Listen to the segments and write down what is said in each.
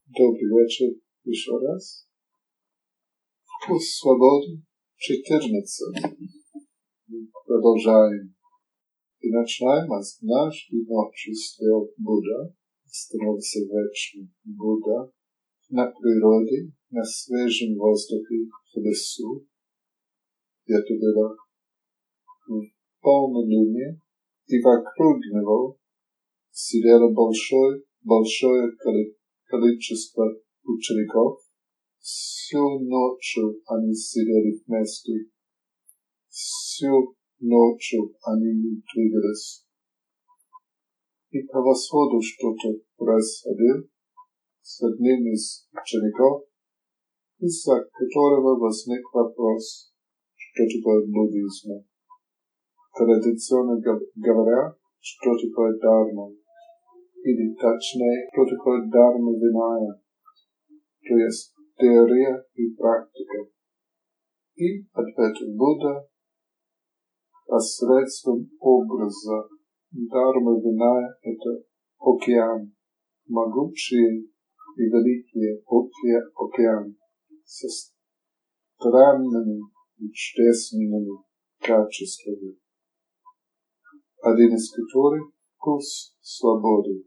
Добрый вечер еще раз. Вкус свободы 14. Продолжаем. И начинаем с нашей ночи стоял Будда, становился вечным Будда на природе, на свежем воздухе, в лесу. Это было в полнолуние, и вокруг него сидело большое количество учеников. Всю ночь они сидели вместе. Всю ночь они не двигались. И по восходу что-то происходило с одним из учеников, из-за которого возник вопрос, что такое буддизм. Традиционно говоря, что такое дхарма, или точнее, что такое дхарма виная, то есть теория и практика. И ответил Будда посредством образа. Дхарма виная – это океан, могучий и великий океан со странными и чудесными качествами, один из которых – вкус свободы.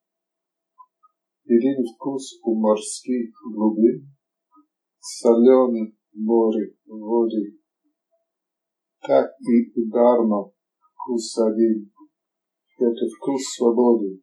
Един вкус у морских глубин, соленый море воды, так и у дхарма вкус один. Это вкус свободы.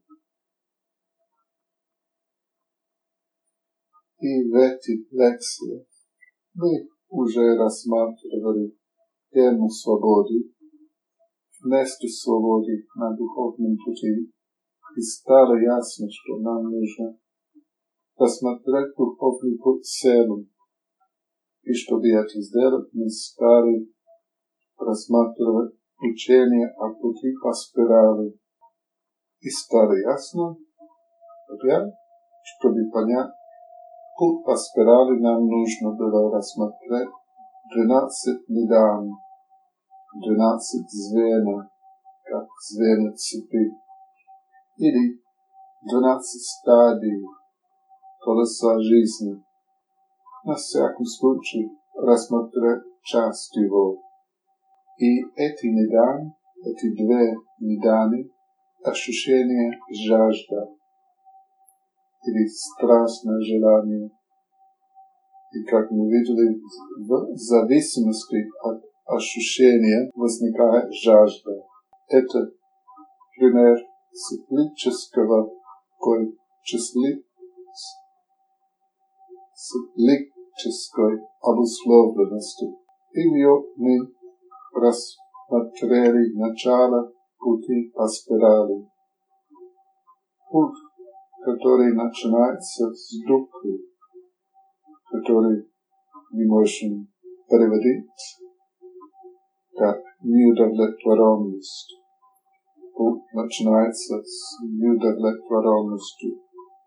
И в эти лекции мы уже рассматривали тему свободы, вместо свободы на духовном пути, и стало ясно, что нам нужно посмотреть духовный путь целым. И чтобы это сделать, мы стали рассматривать учение о пути по спирали. И стало ясно, опять, чтобы понять путь по спирали, нам нужно было рассмотреть 12 нидан, 12 звеньев, как звенья цепи, или 12 стадий колеса жизни. На всяком случае рассмотреть часть его. И эти ниданы, эти две ниданы, ощущение жажда или страстное желание. И как мы видели, в зависимости от ощущения возникает жажда. Это пример циклической обусловленности. И мы рассмотрели начало пути по спирали. Путь, который начинается с духи, который мы можем переводить как неудовлетворенность. Путь начинается с неудовлетворенностью,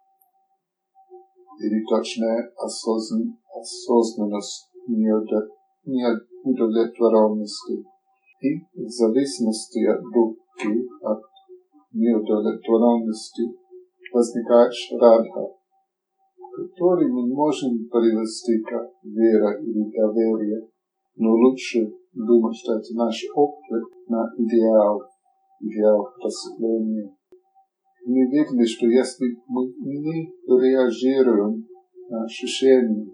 или точнее осознанность неудовлетворенности. И в зависимости от духи, от неудовлетворенности, возникает шрадха, который мы можем перевести как вера или доверие, но лучше думать, что это наш опыт на идеал просветления. Мы видели, что если мы не реагируем на ощущение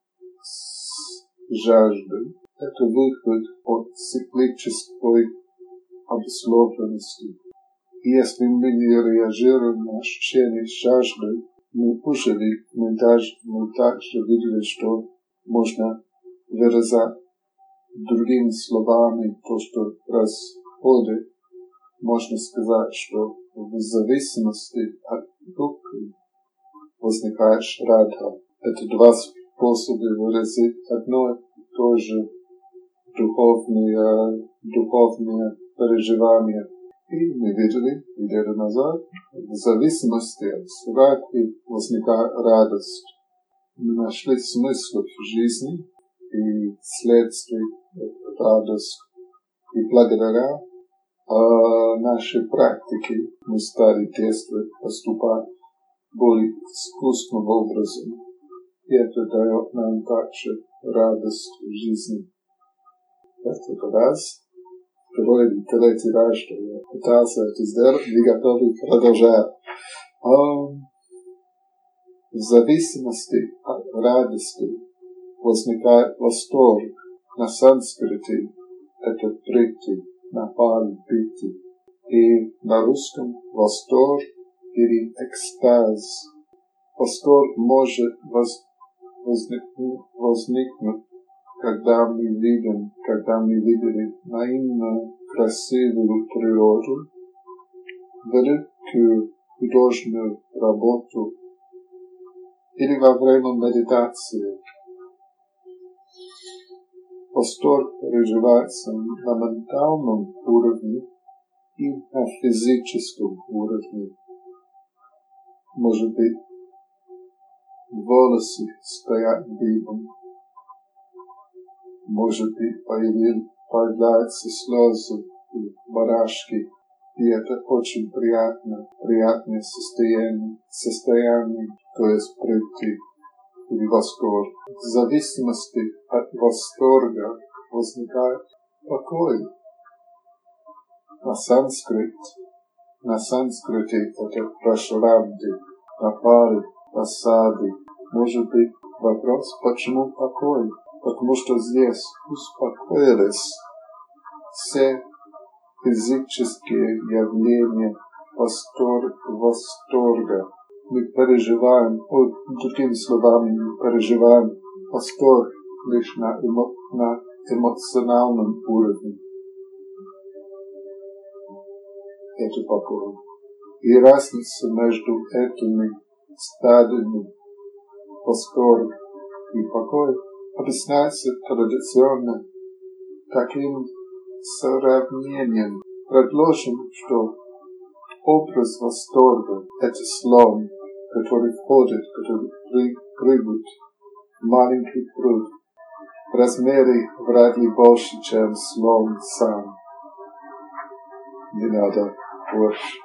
жажды, это выход от циклической обусловленности. И если мы не реагируем на ощущение жажды, мы также видели, что можно выразить другими словами то, что происходит. Можно сказать, что в зависимости от духи возникает шрадха. Это два способа выразить одно и то же духовное переживание. И мы видели неделю назад, в зависимости от шрадхи возникает радость. Мы нашли смысл в жизни и следствие радости. И благодаря нашей практике мы стали действовать, поступать более искусственным образом. И это дает нам также радость в жизни. Это раз. Второй или третий раз, что я пытался это сделать, вы готовы продолжать. В зависимости от радости возникает восторг. На санскрите это прити, на пали пити. И на русском восторг или экстаз. Восторг может возникнуть, когда мы видели наивно красивую природу, великую художественную работу или во время медитации. Восторг переживается на ментальном уровне и на физическом уровне. Может быть, волосы стоят дыбом. Может быть, появляются слезы и барашки. И это очень приятное состояние, то есть прийти в восторг. В зависимости от восторга возникает покой. На санскрите это прашарадди, на паре, асади. Может быть вопрос, почему покой? Потому что здесь успокоились все физические явления восторга. Мы переживаем, другими словами, мы переживаем восторг лишь на эмоциональном уровне. Это покой. И разница между этими стадиями восторга и покоя объясняется традиционно таким сравнением. Предложим, что образ восторга – это слон, который прыгает в маленький пруд. В размере вряд ли больше, чем слон сам. Не надо больше.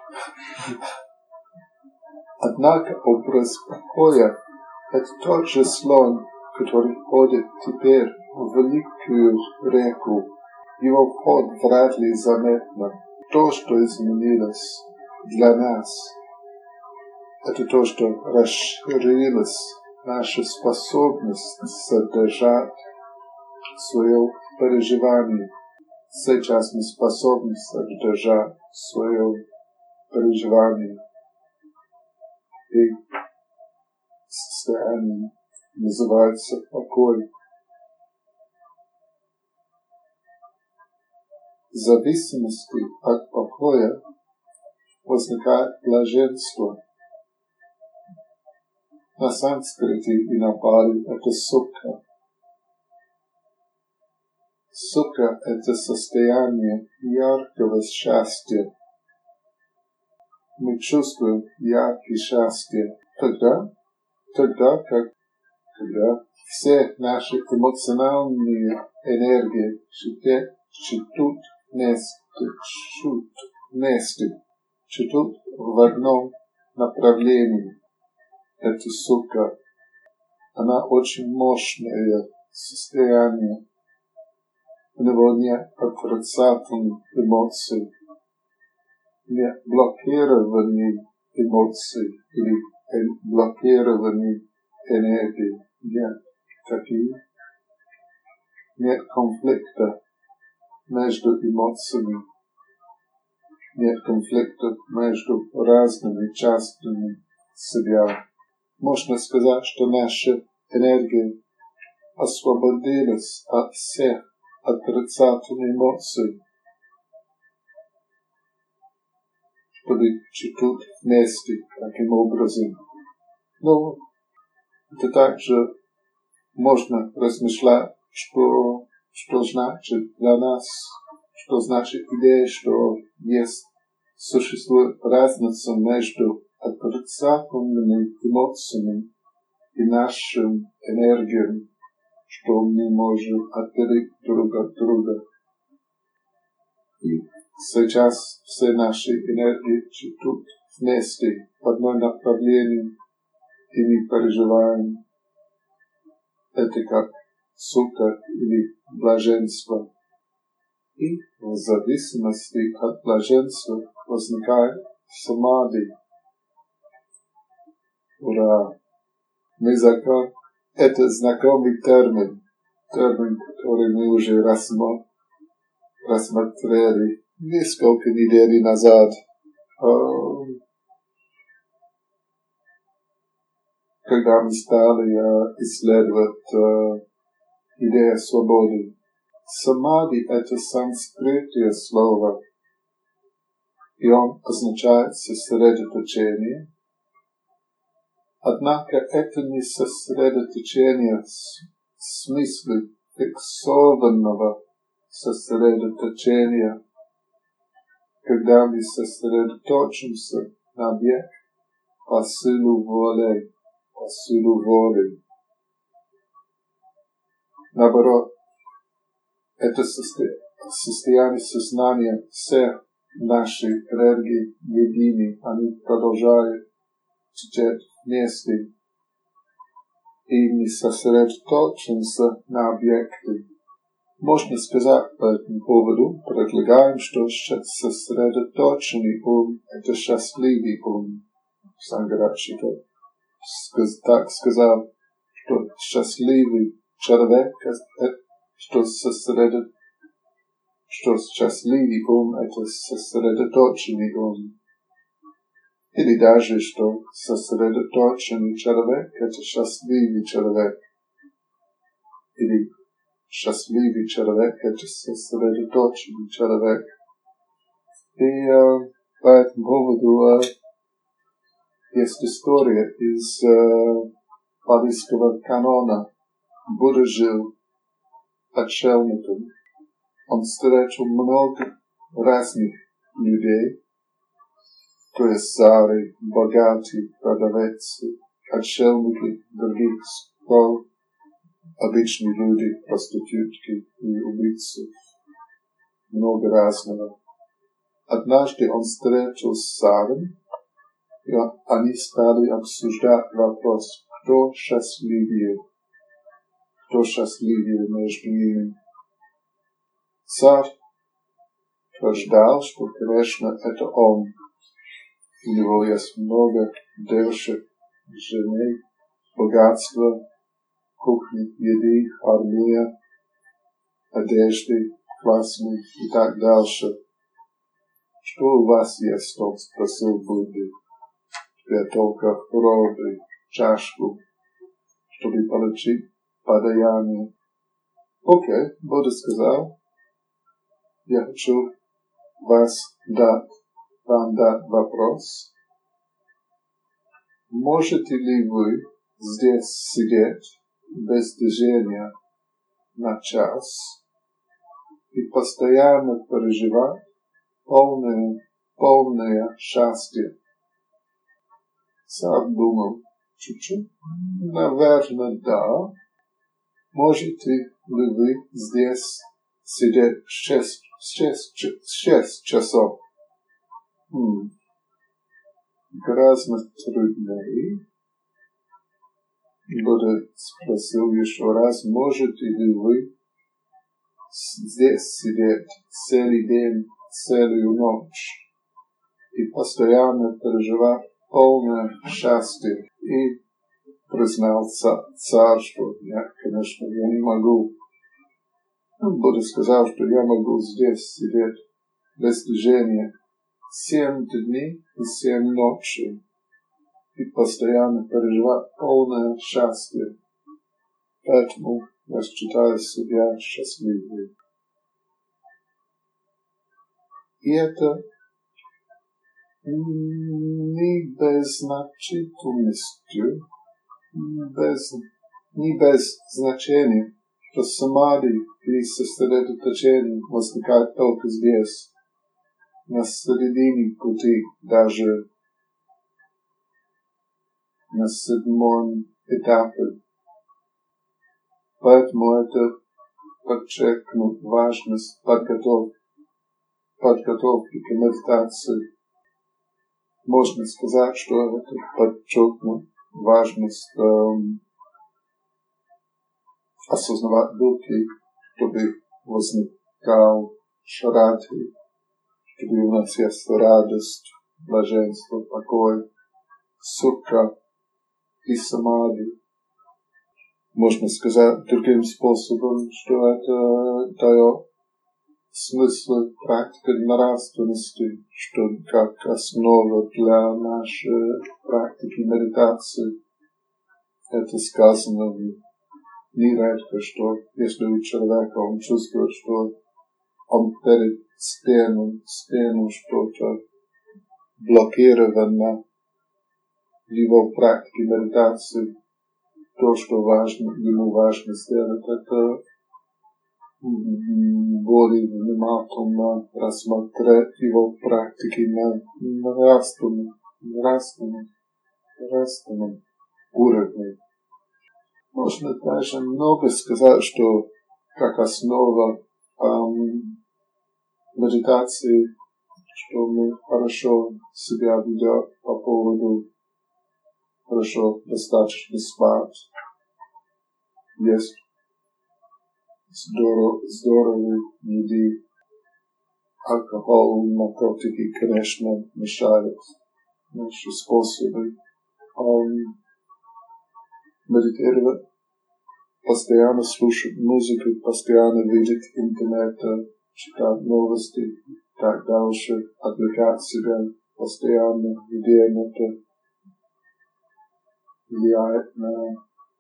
Однако образ покоя – это тот же слон, который входит теперь в великую реку. Его вход вряд ли заметно. То, что изменилось для нас, это то, что расширилась наша способность содержать свое переживание. Сейчас мы способны содержать свое переживание. И состояние называется покой. В зависимости от покоя возникает блаженство. На санскрите и на пали это сукха. Сукха – это состояние яркого счастья. Мы чувствуем яркое счастье тогда, когда все наши эмоциональные энергии чтут в одном направлении. Это сукха. Она очень мощное состояние. У него нет отрицательных эмоций, нет блокирования эмоций или блокирования энергии. Нет таких. Нет конфликта между эмоциями. Нет конфликта между разными частями себя. Можно сказать, что наша энергия освободилась от всех отрицательных эмоций, чтобы чуть-чуть вместе таким образом. Но это также можно размышлять, что значит для нас, что значит идея, что существует разница между отрицательными эмоциями и нашим энергией, что мы можем отделить друг от друга. И сейчас все наши энергии чтут вместе в одном направлении, и мы переживаем это как сукха или блаженство. И в зависимости от блаженства возникает самади. Ура! Это знакомый термин, который мы уже рассмотрели несколько недель назад, когда мы стали исследовать идею свободы. Самади – это санскритское слово, и он означает сосредоточение. Однако это не сосредоточение в смысле фиксованного сосредоточения, когда мы сосредоточимся на объект по силу воли. Наоборот, это состояние сознания всех наших энергий едины, они продолжают течь вместе, и мы сосредоточимся на объекте. Можно сказать по этому поводу, предлагаем, что сосредоточенный ум – это счастливый ум. Сангаракшита так сказал, что счастливый человек, что счастливый ум – это сосредоточенный ум. Или даже, что сосредоточенный человек – это счастливый человек. Или счастливый человек – это сосредоточенный человек. И по этому поводу есть история из Палийского канона. Будда жил отшельником. Он встретил много разных людей, то есть цари, богатые, продавцы, отшельники, других школ, обычные люди, проститутки и убийцы. Много разного. Однажды он встретился с царем, и они стали обсуждать вопрос, кто счастливее между ними. Царь утверждал, что, конечно, это он. У него есть много девушек, жены, богатства, кухни, еды, армия, одежды, классные и так дальше. Что у вас есть? Он спросил Будду. Я только пробую чашку, чтобы получить подаяние. Окей, Будда сказал, я хочу вам дать вопрос. Можете ли вы здесь сидеть без движения на час и постоянно переживать полное счастье? Царь думал чуть-чуть. Наверное, да. Можете ли вы здесь сидеть 6 часов? Гораздо труднее. Будда спросил еще раз, можете ли вы здесь сидеть целый день, целую ночь и постоянно переживать полное счастье? И признал царь, что нет, конечно, я не могу. Будда сказал, что я могу здесь сидеть без движения 7 дней и 7 ночей и постоянно переживать полное счастье. Поэтому я считаю себя счастливым. И это не без значительности, не без значения, что самади или сосредоточение возникает только здесь, на середине пути, даже на 7-м этапе. Поэтому это подчеркнут важность подготовки к медитации. Можно сказать, что это подчеркнут важность осознавать духи, чтобы возникал шрадхи, чтобы у нас есть радость, блаженство, покой, сукха и самадхи. Можно сказать другим способом, что это дает смысл практики нравственности, что как основа для нашей практики медитации. Это сказано нередко, что если у человека он чувствует, что он перед стеной что-то блокировано в его практике медитации, то, что ему важно сделать, это более внимательно рассмотреть его практики на нравственном уровне. Можно даже много сказать, что как основа медитации, что мы хорошо себя ведем по поводу хорошо достаточно спать, есть здоровые еды, алкоголь, наркотики, конечно, мешают наши способы медитировать, постоянно слушать музыку, постоянно видеть интернет, читать новости и так дальше, отвлекать себя постоянно, где это влияет на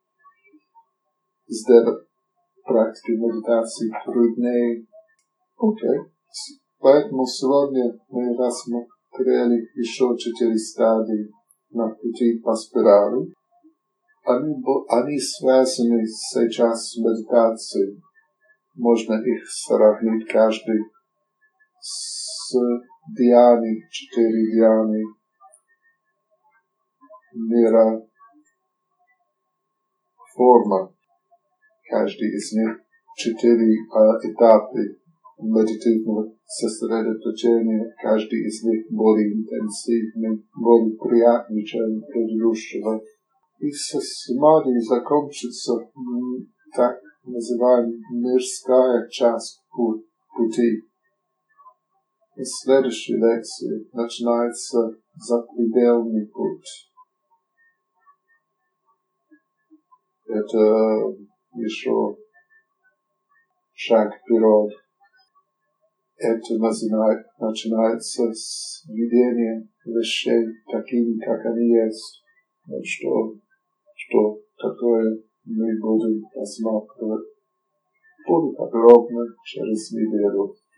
сделать практику медитации труднее. Окей. Поэтому сегодня мы рассмотрели еще 4 стадии на пути по спирали. Они связаны сейчас с медитацией. Можно их сравнить каждый с дhyani, 4 дhyani мира форма. Каждый из них 4 этапа медитативного сосредоточения. Каждый из них более интенсивный, более приятный, чем предыдущего. И со самадхи закончится так называемая мирская часть пути. И следующей лекции начинается запредельный путь. Это еще шаг вперед. Это начинается с видения вещей такими, как они есть. Что такое мы будем рассматривать более подробно через неделю.